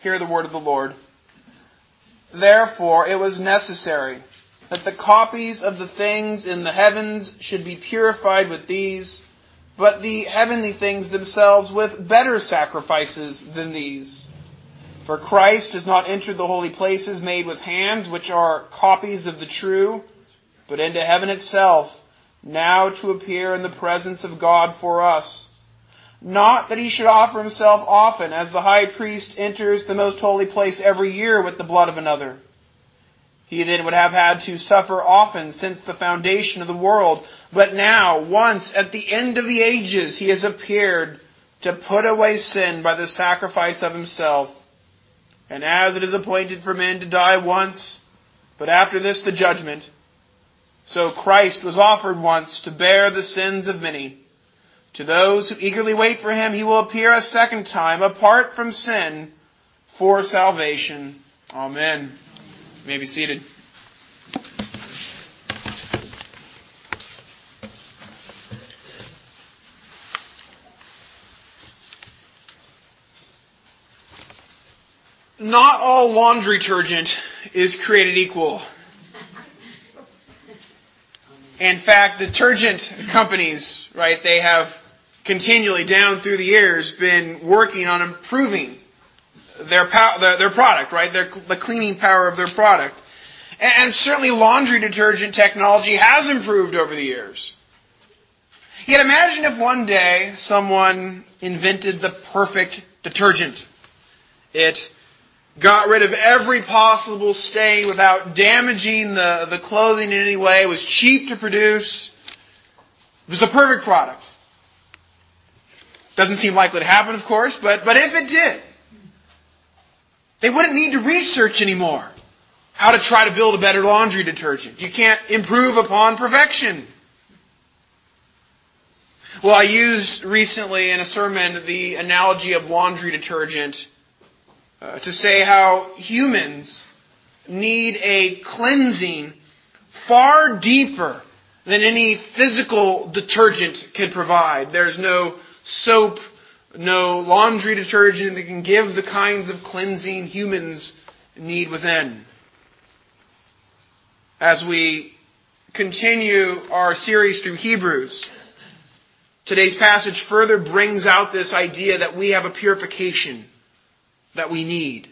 Hear the word of the Lord. Therefore, it was necessary that the copies of the things in the heavens should be purified with these, but the heavenly things themselves with better sacrifices than these. For Christ has not entered the holy places made with hands, which are copies of the true, but into heaven itself, now to appear in the presence of God for us. Not that he should offer himself often, as the high priest enters the most holy place every year with the blood of another. He then would have had to suffer often since the foundation of the world. But now, once at the end of the ages, he has appeared to put away sin by the sacrifice of himself. And as it is appointed for men to die once, but after this the judgment, so Christ was offered once to bear the sins of many. To those who eagerly wait for him, he will appear a second time, apart from sin, for salvation. Amen. You may be seated. Not all laundry detergent is created equal. In fact, detergent companies, right, they have continually down through the years been working on improving their product, right, the cleaning power of their product. And certainly laundry detergent technology has improved over the years. Yet imagine if one day someone invented the perfect detergent. It got rid of every possible stain without damaging the clothing in any way. It was cheap to produce. It was the perfect product. Doesn't seem likely to happen, of course, but if it did, they wouldn't need to research anymore how to try to build a better laundry detergent. You can't improve upon perfection. Well, I used recently in a sermon the analogy of laundry detergent to say how humans need a cleansing far deeper than any physical detergent can provide. There's no soap, no laundry detergent that can give the kinds of cleansing humans need within. As we continue our series through Hebrews, today's passage further brings out this idea that we have a purification that we need.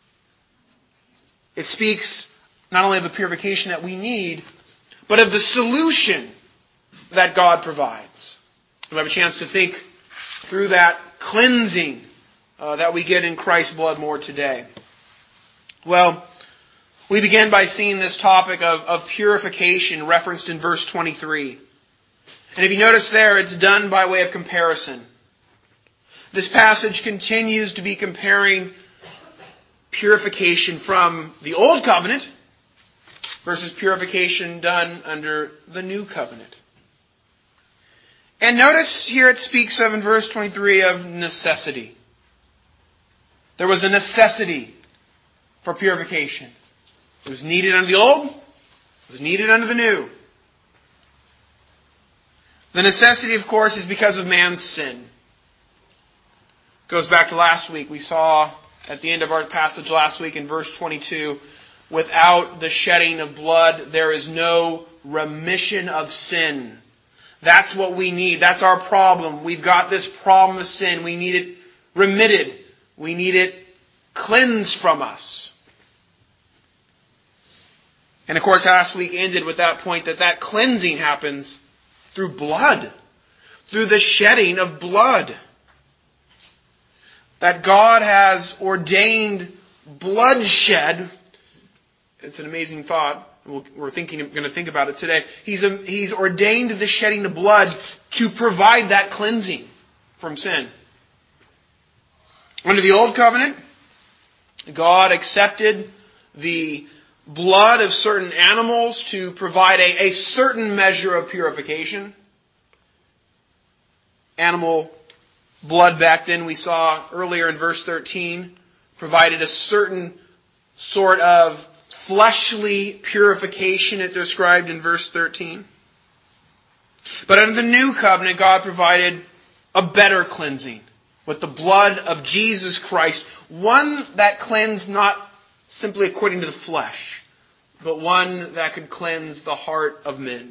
It speaks not only of the purification that we need, but of the solution that God provides. We'll have a chance to think through that cleansing that we get in Christ's blood more today. Well, we begin by seeing this topic of purification referenced in verse 23. And if you notice there, it's done by way of comparison. This passage continues to be comparing purification from the Old Covenant versus purification done under the New Covenant. And notice here it speaks of, in verse 23, of necessity. There was a necessity for purification. It was needed under the Old, it was needed under the New. The necessity, of course, is because of man's sin. It goes back to last week. We saw at the end of our passage last week in verse 22, without the shedding of blood, there is no remission of sin. That's what we need. That's our problem. We've got this problem of sin. We need it remitted. We need it cleansed from us. And of course, last week ended with that point that cleansing happens through blood. Through the shedding of blood. That God has ordained bloodshed. It's an amazing thought. We're going to think about it today. He's ordained the shedding of blood to provide that cleansing from sin. Under the Old Covenant, God accepted the blood of certain animals to provide a certain measure of purification. Animal blood back then, we saw earlier in verse 13, provided a certain sort of fleshly purification it described in verse 13. But under the New Covenant, God provided a better cleansing. with the blood of Jesus Christ, one that cleansed not simply according to the flesh, but one that could cleanse the heart of men.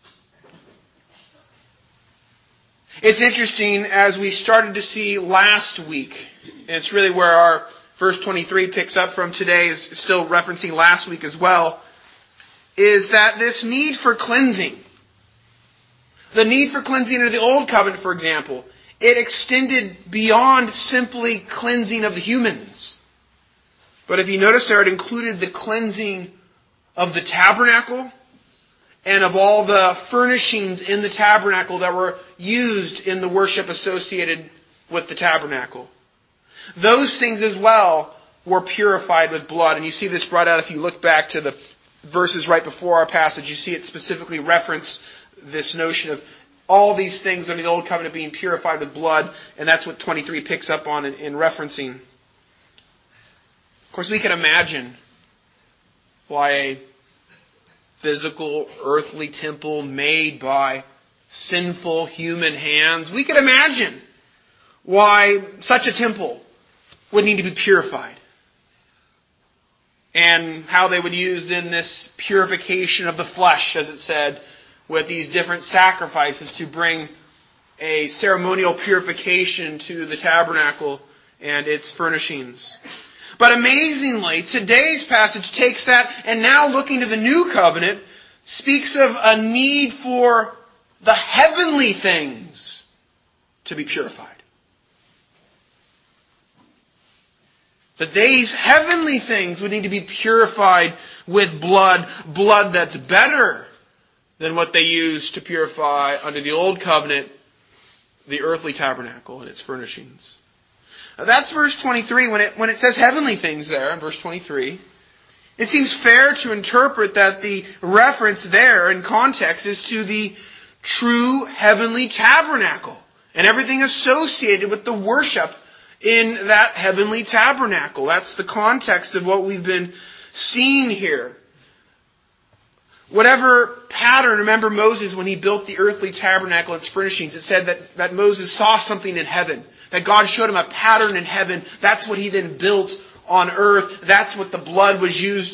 It's interesting, as we started to see last week, and it's really where our verse 23 picks up from today, is still referencing last week as well, is that this need for cleansing, the need for cleansing under the Old Covenant, for example, it extended beyond simply cleansing of the humans. But if you notice there, it included the cleansing of the tabernacle and of all the furnishings in the tabernacle that were used in the worship associated with the tabernacle. Those things as well were purified with blood. And you see this brought out if you look back to the verses right before our passage. You see it specifically reference this notion of all these things under the Old Covenant being purified with blood. And that's what 23 picks up on in referencing. Of course, we can imagine why a physical, earthly temple made by sinful human hands, we could imagine why such a temple would need to be purified. And how they would use then this purification of the flesh, as it said, with these different sacrifices to bring a ceremonial purification to the tabernacle and its furnishings. But amazingly, today's passage takes that and now looking to the new covenant, speaks of a need for the heavenly things to be purified. That these heavenly things would need to be purified with blood that's better than what they used to purify under the Old Covenant, the earthly tabernacle and its furnishings. Now that's verse 23. When it says heavenly things there in verse 23, it seems fair to interpret that the reference there in context is to the true heavenly tabernacle and everything associated with the worship in that heavenly tabernacle. That's the context of what we've been seeing here. Whatever pattern, remember Moses when he built the earthly tabernacle and its furnishings, it said that Moses saw something in heaven. That God showed him a pattern in heaven. That's what he then built on earth. That's what the blood was used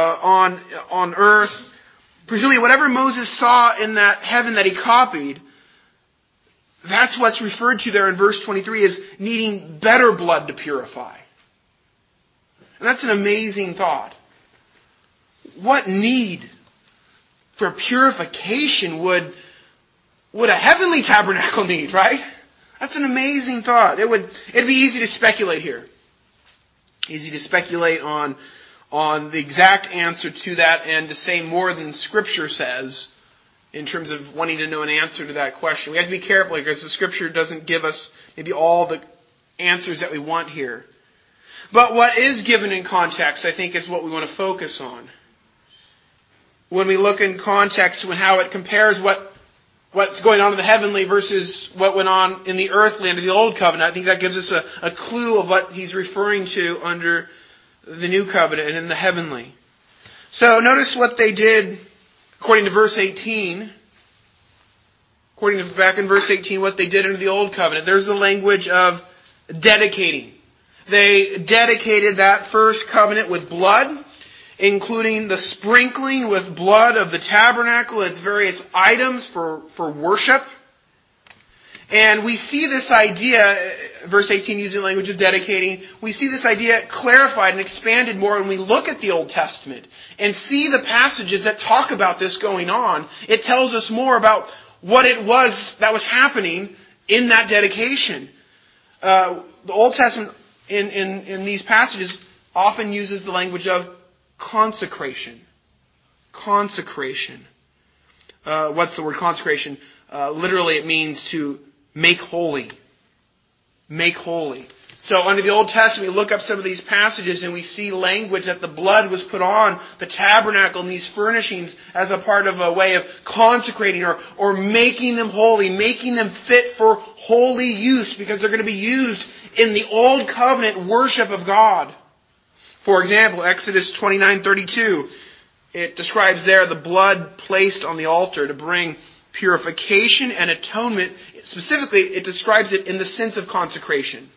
on earth. Presumably whatever Moses saw in that heaven that he copied, that's what's referred to there in verse 23 as needing better blood to purify. And that's an amazing thought. What need for purification would a heavenly tabernacle need, right? That's an amazing thought. It'd be easy to speculate here. Easy to speculate on the exact answer to that and to say more than Scripture says in terms of wanting to know an answer to that question. We have to be careful because the Scripture doesn't give us maybe all the answers that we want here. But what is given in context, I think, is what we want to focus on. When we look in context and how it compares what's going on in the heavenly versus what went on in the earthly under the Old Covenant, I think that gives us a clue of what he's referring to under the New Covenant and in the heavenly. So notice what they did according to verse 18. According to back in verse 18, what they did under the Old Covenant. There's the language of dedicating. They dedicated that first covenant with blood, including the sprinkling with blood of the tabernacle and its various items for worship. And we see this idea, verse 18 using the language of dedicating, we see this idea clarified and expanded more when we look at the Old Testament and see the passages that talk about this going on. It tells us more about what it was that was happening in that dedication. The Old Testament in these passages often uses the language of consecration. Consecration. What's the word consecration? Literally it means to make holy. Make holy. So under the Old Testament, we look up some of these passages and we see language that the blood was put on the tabernacle and these furnishings as a part of a way of consecrating or making them holy, making them fit for holy use because they're going to be used in the Old Covenant worship of God. For example, Exodus 29:32, it describes there the blood placed on the altar to bring purification and atonement. Specifically, it describes it in the sense of consecration.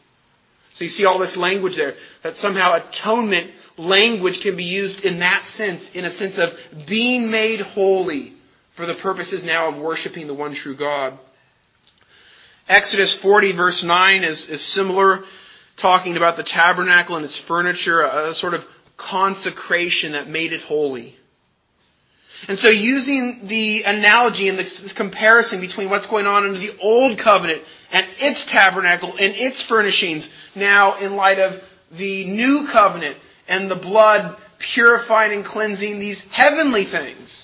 So you see all this language there, that somehow atonement language can be used in that sense, in a sense of being made holy for the purposes now of worshiping the one true God. Exodus 40 verse 9 is similar, talking about the tabernacle and its furniture, a sort of consecration that made it holy. And so using the analogy and this comparison between what's going on under the Old Covenant and its tabernacle and its furnishings, now in light of the New Covenant and the blood purifying and cleansing these heavenly things.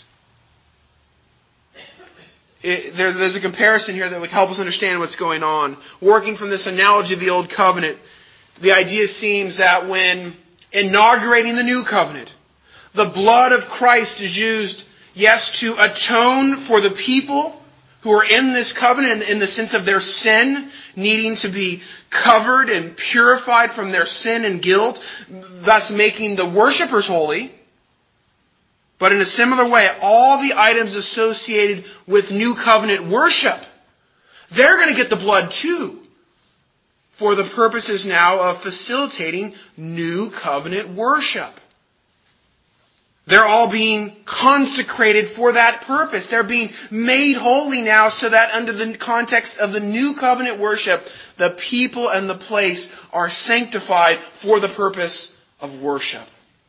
There's a comparison here that would help us understand what's going on. Working from this analogy of the Old Covenant, the idea seems that when inaugurating the New Covenant, the blood of Christ is used, yes, to atone for the people who are in this covenant in the sense of their sin, needing to be covered and purified from their sin and guilt, thus making the worshipers holy. But in a similar way, all the items associated with New Covenant worship, they're going to get the blood too, for the purposes now of facilitating New Covenant worship. They're all being consecrated for that purpose. They're being made holy now so that under the context of the New Covenant worship, the people and the place are sanctified for the purpose of worship.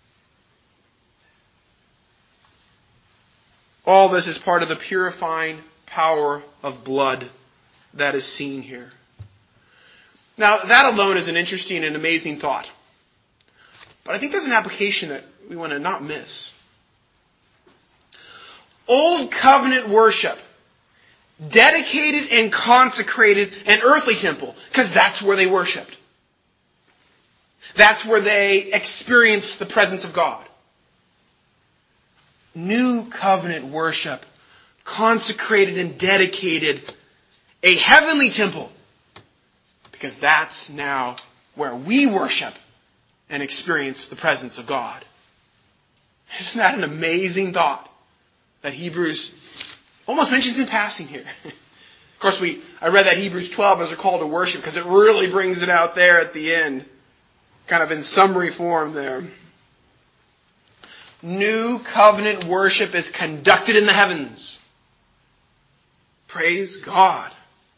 All this is part of the purifying power of blood that is seen here. Now, that alone is an interesting and amazing thought. But I think there's an application that we want to not miss. Old covenant worship dedicated and consecrated an earthly temple, because that's where they worshipped. That's where they experienced the presence of God. New covenant worship consecrated and dedicated a heavenly temple, because that's now where we worship and experience the presence of God. Isn't that an amazing thought that Hebrews almost mentions in passing here? Of course, I read that Hebrews 12 as a call to worship because it really brings it out there at the end, kind of in summary form there. New covenant worship is conducted in the heavens. Praise God.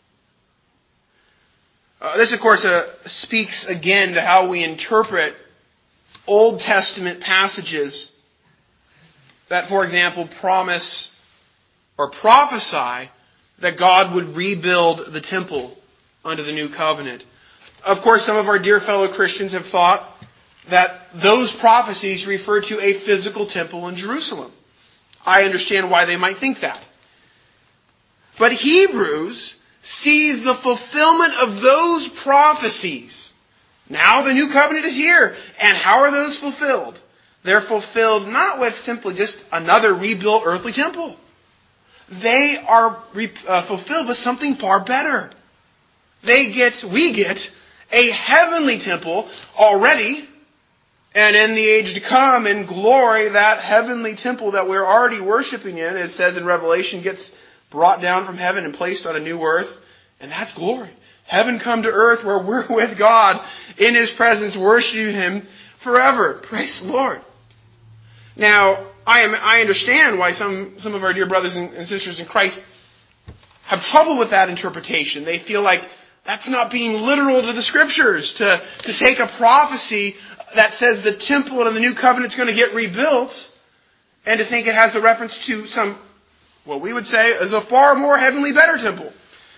This, of course, speaks again to how we interpret Old Testament passages that, for example, promise or prophesy that God would rebuild the temple under the new covenant. Of course, some of our dear fellow Christians have thought that those prophecies refer to a physical temple in Jerusalem. I understand why they might think that. But Hebrews sees the fulfillment of those prophecies. Now the new covenant is here. And how are those fulfilled? They're fulfilled not with simply just another rebuilt earthly temple. They are fulfilled with something far better. We get a heavenly temple already, and in the age to come, in glory, that heavenly temple that we're already worshiping in, it says in Revelation, gets brought down from heaven and placed on a new earth, and that's glory. Heaven come to earth where we're with God in His presence, worshiping Him forever. Praise the Lord. Now, I understand why some of our dear brothers and sisters in Christ have trouble with that interpretation. They feel like that's not being literal to the Scriptures, to take a prophecy that says the temple of the new covenant is going to get rebuilt, and to think it has a reference to some, what we would say is a far more heavenly, better temple.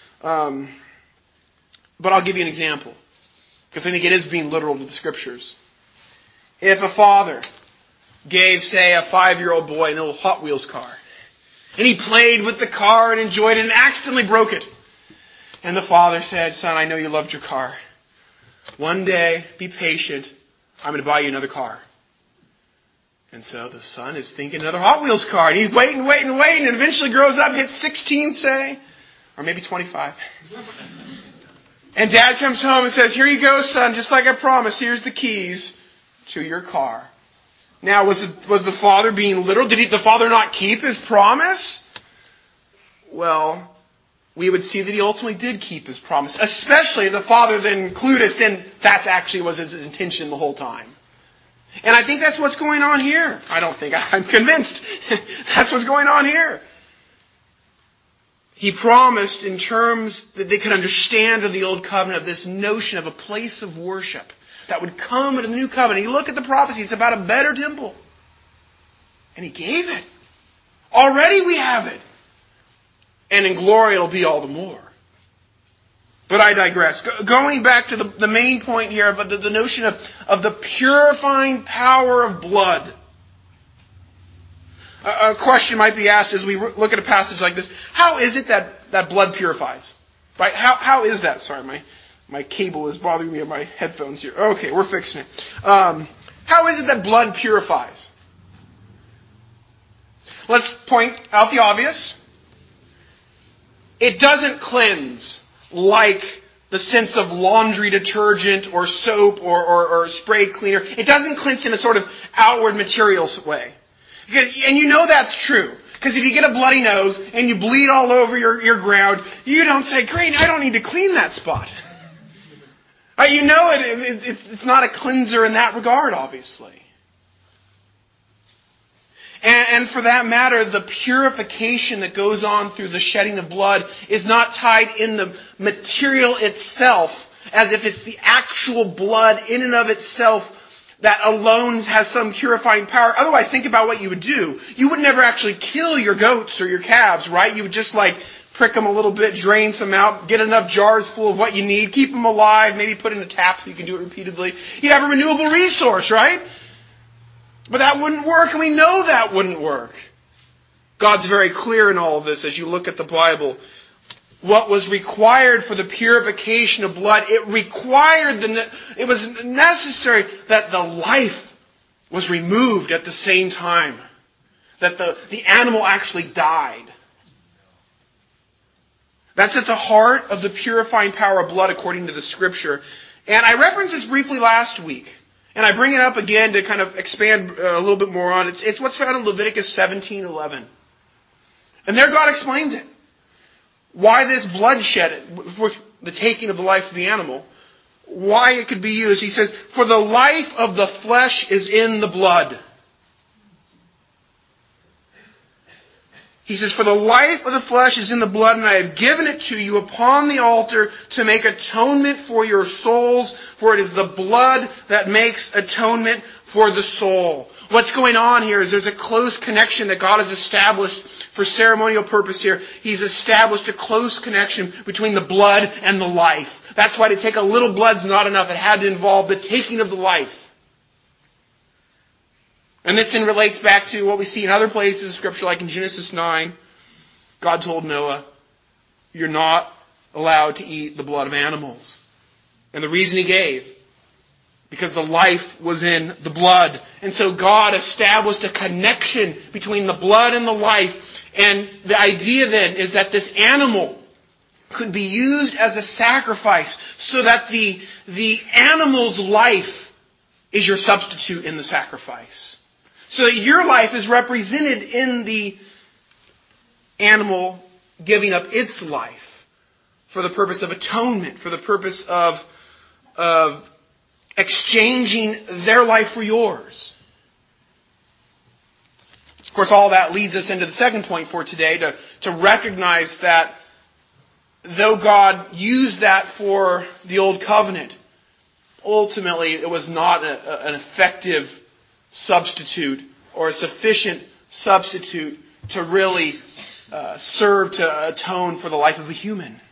But I'll give you an example, because I think it is being literal to the Scriptures. If a father gave, say, a 5-year-old boy an little Hot Wheels car, and he played with the car and enjoyed it and accidentally broke it, and the father said, "Son, I know you loved your car. One day, be patient, I'm going to buy you another car." And so the son is thinking another Hot Wheels car, and he's waiting, and eventually grows up, hits 16, say, or maybe 25. And Dad comes home and says, "Here you go, son, just like I promised, here's the keys to your car." Now, was the father being literal? Did the father not keep his promise? Well, we would see that he ultimately did keep his promise, especially if the Father then clued us in that actually was his intention the whole time. And I think that's what's going on here. I'm convinced that's what's going on here. He promised in terms that they could understand of the Old Covenant, this notion of a place of worship that would come into the New Covenant. You look at the prophecies about a better temple. And he gave it. Already we have it. And in glory it'll be all the more. But I digress. Going back to the main point here, but the notion of the purifying power of blood. A question might be asked as we look at a passage like this. How is it that blood purifies? Right? How is that? Sorry, my cable is bothering me on my headphones here. Okay, we're fixing it. How is it that blood purifies? Let's point out the obvious. It doesn't cleanse like the sense of laundry detergent or soap or spray cleaner. It doesn't cleanse in a sort of outward materials way. And you know that's true. Because if you get a bloody nose and you bleed all over your ground, you don't say, great, I don't need to clean that spot. You know it's not a cleanser in that regard, obviously. And for that matter, the purification that goes on through the shedding of blood is not tied in the material itself, as if it's the actual blood in and of itself that alone has some purifying power. Otherwise, think about what you would do. You would never actually kill your goats or your calves, right? You would just prick them a little bit, drain some out, get enough jars full of what you need, keep them alive, maybe put in a tap so you can do it repeatedly. You'd have a renewable resource, right? But that wouldn't work, and we know that wouldn't work. God's very clear in all of this as you look at the Bible. What was required for the purification of blood, it was necessary that the life was removed at the same time. That the animal actually died. That's at the heart of the purifying power of blood according to the Scripture. And I referenced this briefly last week. And I bring it up again to kind of expand a little bit more on it. It's what's found in Leviticus 17:11. And there God explains it. Why this bloodshed, with the taking of the life of the animal, why it could be used. He says, for the life of the flesh is in the blood. He says, for the life of the flesh is in the blood, and I have given it to you upon the altar to make atonement for your souls, for it is the blood that makes atonement for the soul. What's going on here is there's a close connection that God has established for ceremonial purpose here. He's established a close connection between the blood and the life. That's why to take a little blood's not enough. It had to involve the taking of the life. And this then relates back to what we see in other places of Scripture, like in Genesis 9. God told Noah, you're not allowed to eat the blood of animals. And the reason he gave, because the life was in the blood. And so God established a connection between the blood and the life. And the idea then is that this animal could be used as a sacrifice so that the animal's life is your substitute in the sacrifice. So that your life is represented in the animal giving up its life for the purpose of atonement, for the purpose of exchanging their life for yours. Of course, all that leads us into the second point for today, to recognize that though God used that for the Old Covenant, ultimately it was not an effective substitute or a sufficient substitute to really serve to atone for the life of a human.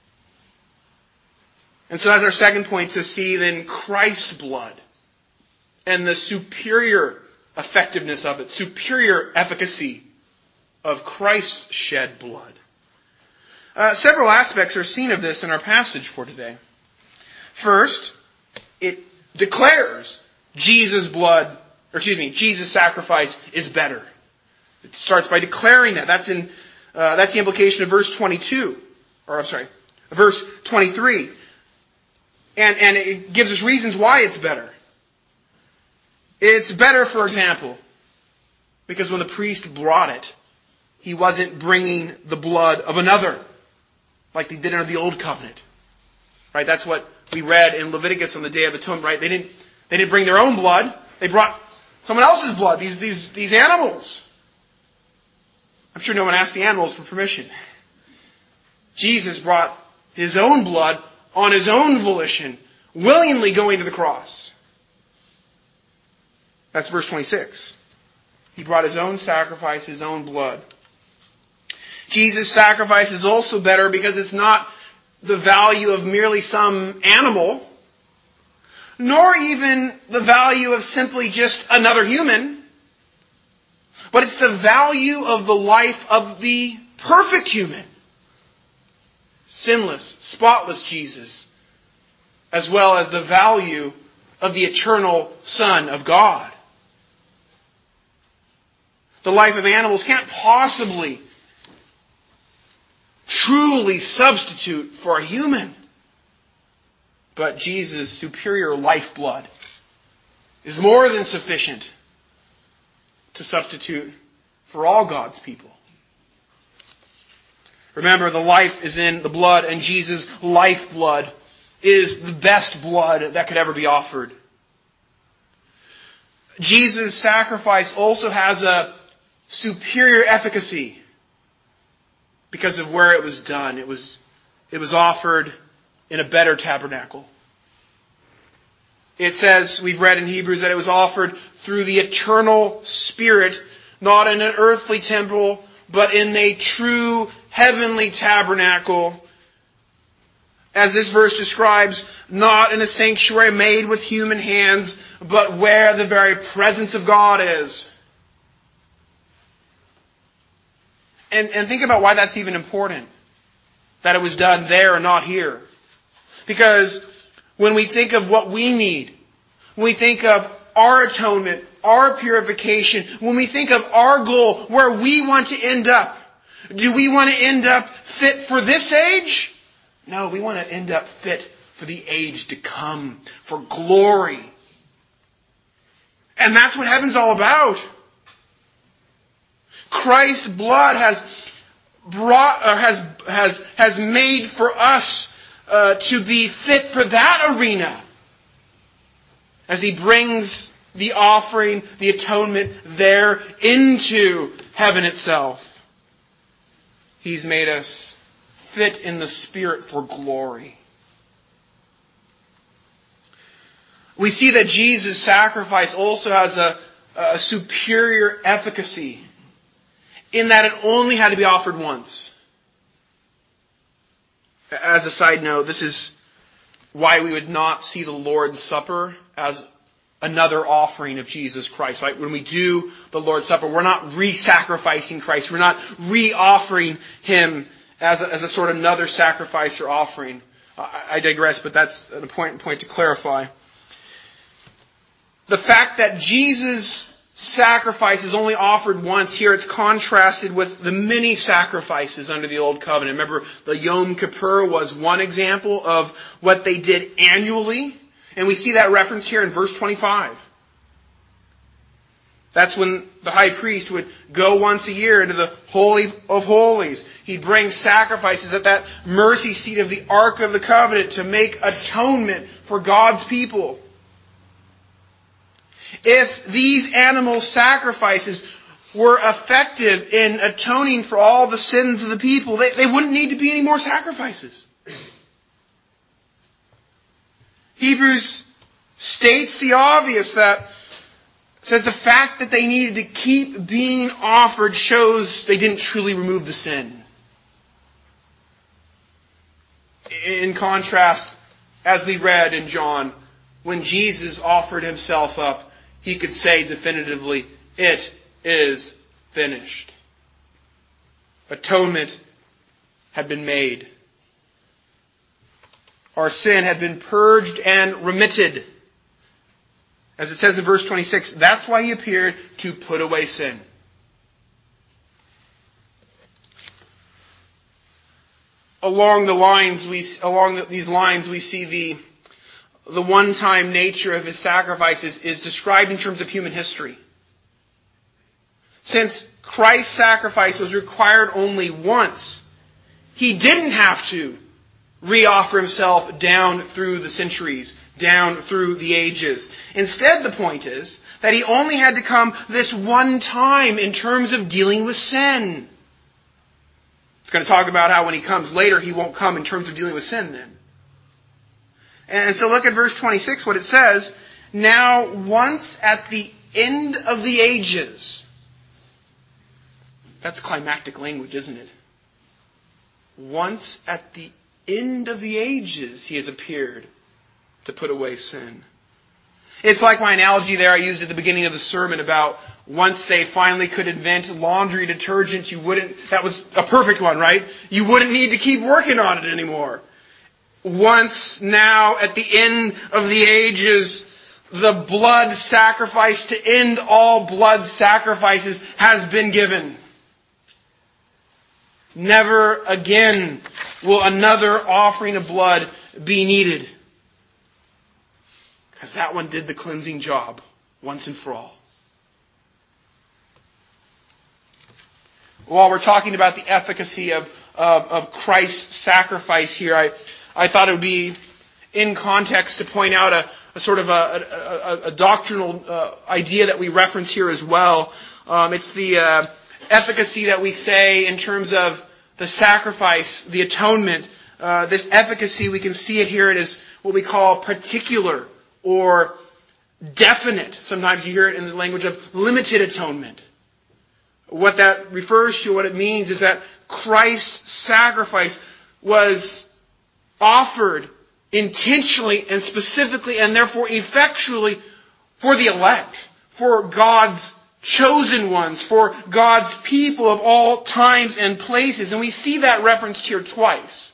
And so that's our second point, to see then Christ's blood and the superior effectiveness of it, superior efficacy of Christ's shed blood. Several aspects are seen of this in our passage for today. First, it declares Jesus' sacrifice is better. It starts by declaring that. That's the implication of verse 22. Verse 23. And it gives us reasons why it's better. It's better, for example, because when the priest brought it, he wasn't bringing the blood of another. like they did under the Old Covenant. Right? That's what we read in Leviticus on the Day of Atonement, right? They didn't bring their own blood. They brought someone else's blood, these animals. I'm sure no one asked the animals for permission. Jesus brought His own blood on His own volition, willingly going to the cross. That's verse 26. He brought His own sacrifice, His own blood. Jesus' sacrifice is also better because it's not the value of merely some animal, nor even the value of simply just another human, but it's the value of the life of the perfect human. Sinless, spotless Jesus, as well as the value of the eternal Son of God. The life of animals can't possibly truly substitute for a human. But Jesus' superior lifeblood is more than sufficient to substitute for all God's people. Remember, the life is in the blood, and Jesus' lifeblood is the best blood that could ever be offered. Jesus' sacrifice also has a superior efficacy because of where it was done. It was offered in a better tabernacle. It says, we've read in Hebrews, that it was offered through the eternal Spirit, not in an earthly temple, but in a true heavenly tabernacle. As this verse describes, not in a sanctuary made with human hands, but where the very presence of God is. And think about why that's even important, that it was done there and not here. Because when we think of what we need, when we think of our atonement, our purification, when we think of our goal, where we want to end up, do we want to end up fit for this age? No, we want to end up fit for the age to come, for glory. And that's what heaven's all about. Christ's blood has made for us to be fit for that arena, as He brings the offering, the atonement there into heaven itself. He's made us fit in the Spirit for glory. We see that Jesus' sacrifice also has a superior efficacy, in that it only had to be offered once. As a side note, this is why we would not see the Lord's Supper as another offering of Jesus Christ. Like when we do the Lord's Supper, we're not re-sacrificing Christ. We're not re-offering Him as a sort of another sacrifice or offering. I digress, but that's an important point to clarify. The fact that Jesus' sacrifice is only offered once here, it's contrasted with the many sacrifices under the Old Covenant. Remember, the Yom Kippur was one example of what they did annually. And we see that reference here in verse 25. That's when the high priest would go once a year into the Holy of Holies. He'd bring sacrifices at that mercy seat of the Ark of the Covenant to make atonement for God's people. If these animal sacrifices were effective in atoning for all the sins of the people, they wouldn't need to be any more sacrifices. Hebrews states the obvious, that says the fact that they needed to keep being offered shows they didn't truly remove the sin. In contrast, as we read in John, when Jesus offered Himself up, He could say definitively, "It is finished." Atonement had been made. Our sin had been purged and remitted. As it says in verse 26, that's why He appeared, to put away sin. Along these lines, we see the one-time nature of His sacrifices is described in terms of human history. Since Christ's sacrifice was required only once, He didn't have to re-offer himself down through the centuries, down through the ages. Instead, the point is that he only had to come this one time in terms of dealing with sin. It's going to talk about how when he comes later, he won't come in terms of dealing with sin then. And so look at verse 26, what it says. Now, once at the end of the ages. That's climactic language, isn't it? Once at the end of the ages, he has appeared to put away sin. It's like my analogy there I used at the beginning of the sermon about once they finally could invent laundry detergent, that was a perfect one, right? You wouldn't need to keep working on it anymore. Once now at the end of the ages, the blood sacrifice to end all blood sacrifices has been given. Never again will another offering of blood be needed. Because that one did the cleansing job once and for all. While we're talking about the efficacy of Christ's sacrifice here, I thought it would be in context to point out a sort of a doctrinal idea that we reference here as well. It's the efficacy that we say in terms of the sacrifice, the atonement. This efficacy, we can see it here. It is what we call particular or definite. Sometimes you hear it in the language of limited atonement. What that refers to, what it means, is that Christ's sacrifice was offered intentionally and specifically and therefore effectually for the elect, for God's chosen ones, for God's people of all times and places. And we see that referenced here twice.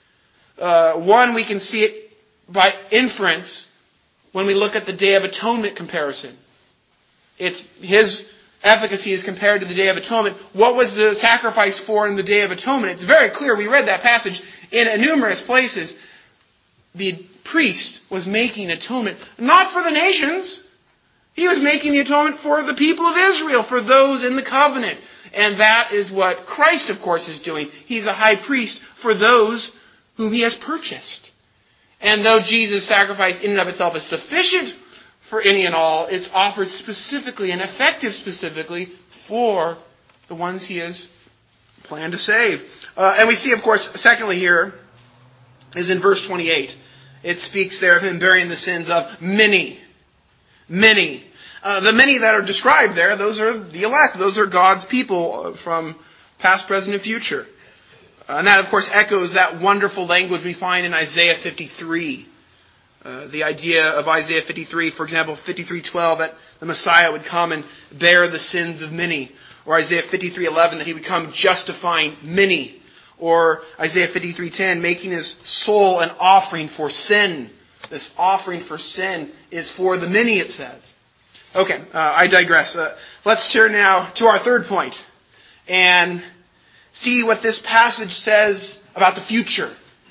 One, we can see it by inference when we look at the Day of Atonement comparison. It's His efficacy is compared to the Day of Atonement. What was the sacrifice for in the Day of Atonement? It's very clear. We read that passage in numerous places. The priest was making atonement, not for the nations. He was making the atonement for the people of Israel, for those in the covenant. And that is what Christ, of course, is doing. He's a high priest for those whom He has purchased. And though Jesus' sacrifice in and of itself is sufficient for any and all, it's offered specifically and effective specifically for the ones He has planned to save. And we see, of course, secondly here, is in verse 28. It speaks there of Him bearing the sins of many. Many. The many that are described there, those are the elect. Those are God's people from past, present, and future. And that, of course, echoes that wonderful language we find in Isaiah 53. The idea of Isaiah 53, for example, 53:12, that the Messiah would come and bear the sins of many. Or Isaiah 53:11, that He would come justifying many. Or Isaiah 53:10, making His soul an offering for sin. This offering for sin is for the many, it says. Okay, I digress. Let's turn now to our third point and see what this passage says about the future.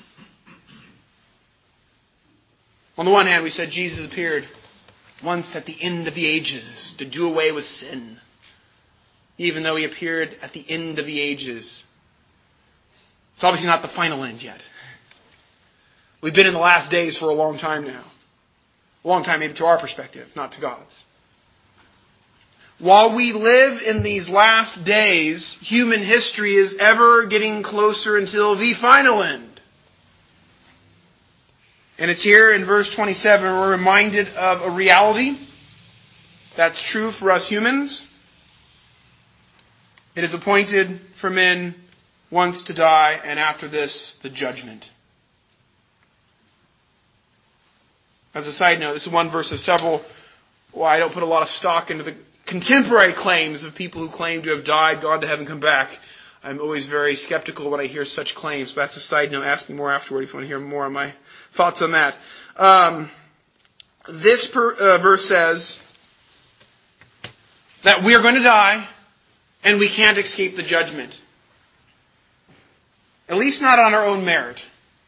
On the one hand, we said Jesus appeared once at the end of the ages to do away with sin. Even though He appeared at the end of the ages, it's obviously not the final end yet. We've been in the last days for a long time now. A long time maybe to our perspective, not to God's. While we live in these last days, human history is ever getting closer until the final end. And it's here in verse 27, we're reminded of a reality that's true for us humans. It is appointed for men once to die, and after this, the judgment. As a side note, this is one verse of several. Well, I don't put a lot of stock into the contemporary claims of people who claim to have died, gone to heaven, come back. I'm always very skeptical when I hear such claims. But that's a side note. Ask me more afterward if you want to hear more on my thoughts on that. This verse says that we are going to die and we can't escape the judgment. At least not on our own merit.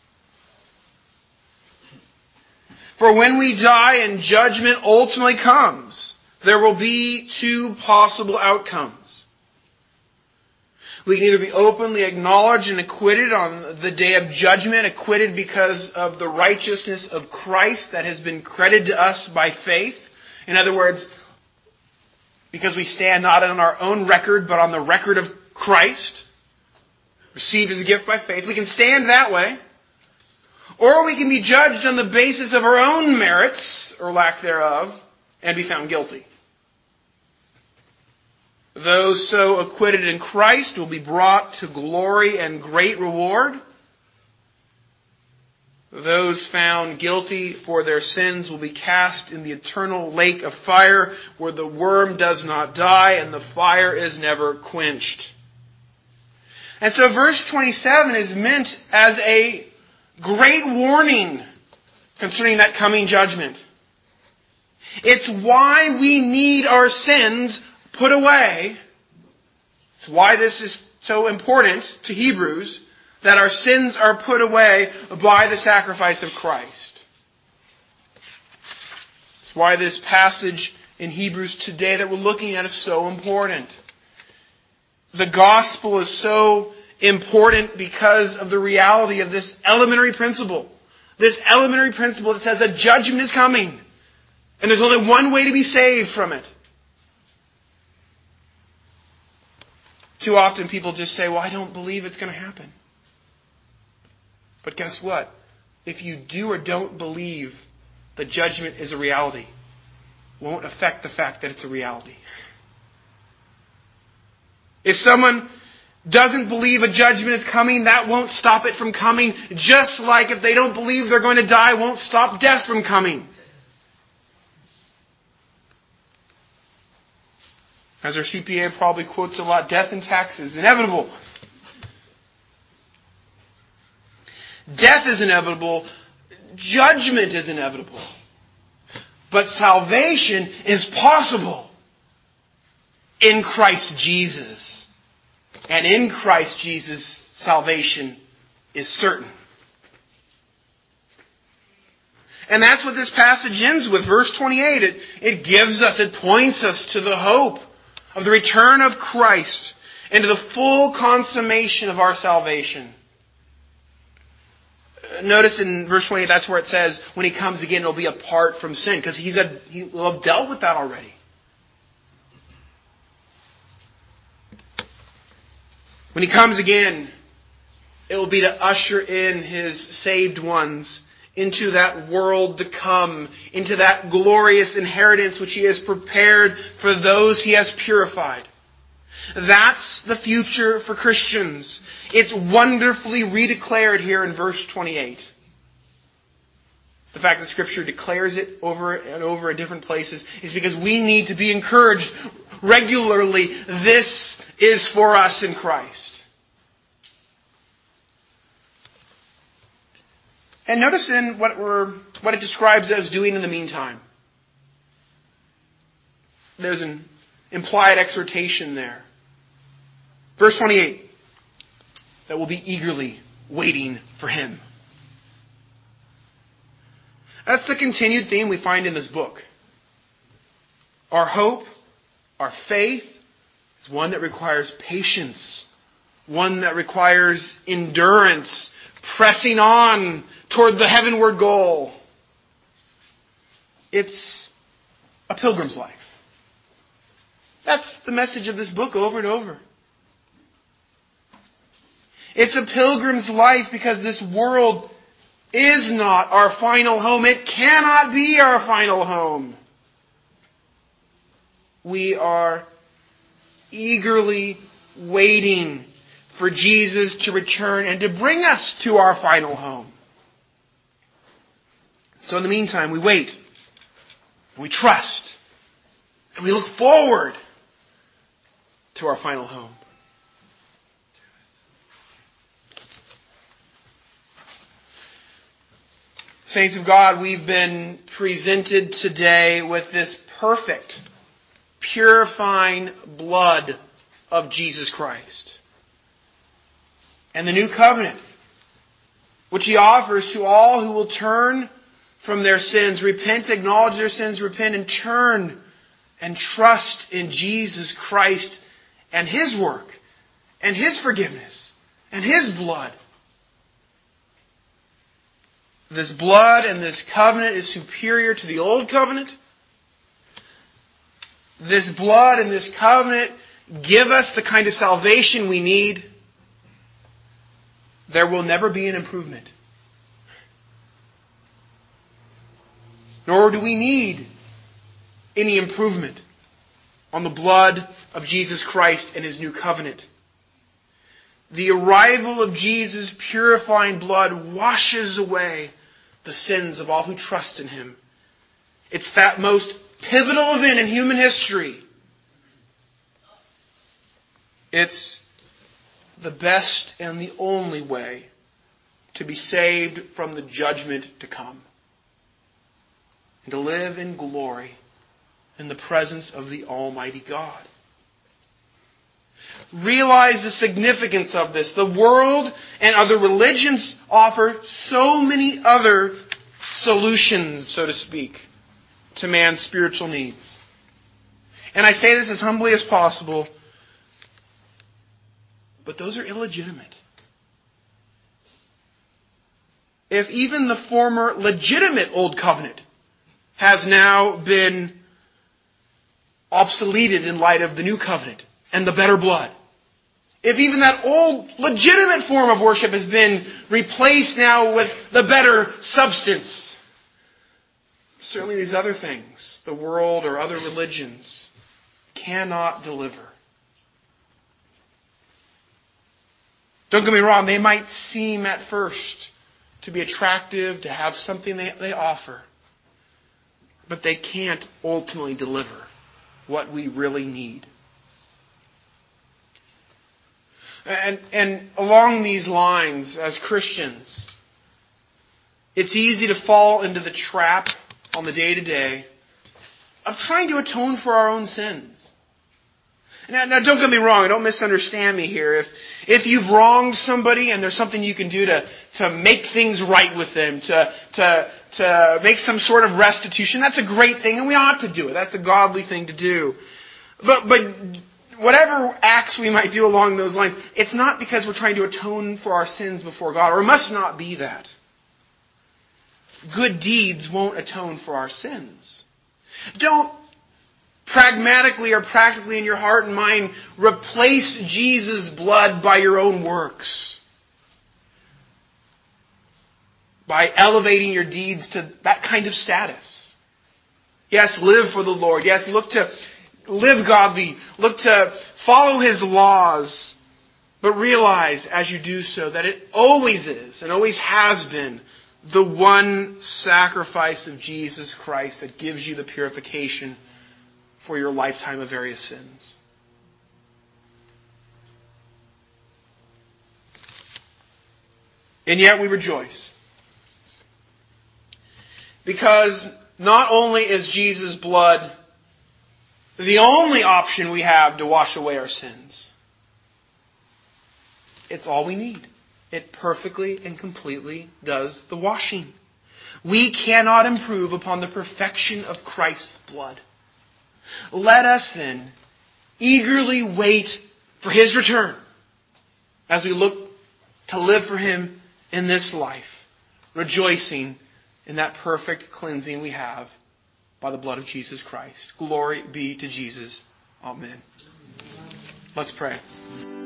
For when we die and judgment ultimately comes, there will be two possible outcomes. We can either be openly acknowledged and acquitted on the day of judgment, acquitted because of the righteousness of Christ that has been credited to us by faith. In other words, because we stand not on our own record, but on the record of Christ, received as a gift by faith. We can stand that way. Or we can be judged on the basis of our own merits, or lack thereof, and be found guilty. Those so acquitted in Christ will be brought to glory and great reward. Those found guilty for their sins will be cast in the eternal lake of fire, where the worm does not die and the fire is never quenched. And so verse 27 is meant as a great warning concerning that coming judgment. It's why we need our sins put away. It's why this is so important to Hebrews, that our sins are put away by the sacrifice of Christ. It's why this passage in Hebrews today that we're looking at is so important. The gospel is so important because of the reality of this elementary principle. This elementary principle that says that judgment is coming. And there's only one way to be saved from it. Too often people just say, well, I don't believe it's going to happen. But guess what? If you do or don't believe the judgment is a reality, it won't affect the fact that it's a reality. If someone doesn't believe a judgment is coming, that won't stop it from coming. Just like if they don't believe they're going to die, won't stop death from coming. As our CPA probably quotes a lot, death and taxes, inevitable. Death is inevitable. Judgment is inevitable. But salvation is possible in Christ Jesus. And in Christ Jesus, salvation is certain. And that's what this passage ends with. Verse 28, it points us to the hope of the return of Christ and to the full consummation of our salvation. Notice in verse 28, that's where it says, when He comes again, it'll be apart from sin, because He will have dealt with that already. When He comes again, it will be to usher in His saved ones into that world to come, into that glorious inheritance which He has prepared for those He has purified. That's the future for Christians. It's wonderfully redeclared here in verse 28. The fact that Scripture declares it over and over in different places is because we need to be encouraged regularly. This is for us in Christ. And notice in what it describes as doing in the meantime. There's an implied exhortation there. Verse 28, that we'll be eagerly waiting for Him. That's the continued theme we find in this book. Our hope, our faith, is one that requires patience, one that requires endurance, pressing on toward the heavenward goal. It's a pilgrim's life. That's the message of this book over and over. It's a pilgrim's life because this world is not our final home. It cannot be our final home. We are eagerly waiting for Jesus to return and to bring us to our final home. So in the meantime, we wait, and we trust, and we look forward to our final home. Saints of God, we've been presented today with this perfect, purifying blood of Jesus Christ. And the new covenant, which He offers to all who will turn from their sins, repent, acknowledge their sins, repent, and turn and trust in Jesus Christ and His work and His forgiveness and His blood. This blood and this covenant is superior to the old covenant. This blood and this covenant give us the kind of salvation we need. There will never be an improvement. Nor do we need any improvement on the blood of Jesus Christ and His new covenant. The arrival of Jesus' purifying blood washes away the sins of all who trust in Him. It's that most pivotal event in human history. It's the best and the only way to be saved from the judgment to come, and to live in glory in the presence of the Almighty God. Realize the significance of this. The world and other religions offer so many other solutions, so to speak, to man's spiritual needs. And I say this as humbly as possible, but those are illegitimate. If even the former legitimate Old Covenant has now been obsoleted in light of the New Covenant and the better blood, if even that old legitimate form of worship has been replaced now with the better substance, certainly these other things, the world or other religions, cannot deliver. Don't get me wrong, they might seem at first to be attractive, to have something they offer, but they can't ultimately deliver what we really need. And along these lines, as Christians, it's easy to fall into the trap on the day-to-day of trying to atone for our own sins. Now don't get me wrong, don't misunderstand me here. If you've wronged somebody and there's something you can do to make things right with them, to make some sort of restitution, that's a great thing, and we ought to do it. That's a godly thing to do. But whatever acts we might do along those lines, it's not because we're trying to atone for our sins before God, or it must not be that. Good deeds won't atone for our sins. Don't pragmatically or practically in your heart and mind replace Jesus' blood by your own works, by elevating your deeds to that kind of status. Yes, live for the Lord. Yes, look to live godly. Look to follow His laws. But realize as you do so that it always is and always has been the one sacrifice of Jesus Christ that gives you the purification for your lifetime of various sins. And yet we rejoice. Because not only is Jesus' blood the only option we have to wash away our sins, it's all we need. It perfectly and completely does the washing. We cannot improve upon the perfection of Christ's blood. Let us then eagerly wait for His return as we look to live for Him in this life, rejoicing in that perfect cleansing we have by the blood of Jesus Christ. Glory be to Jesus. Amen. Let's pray.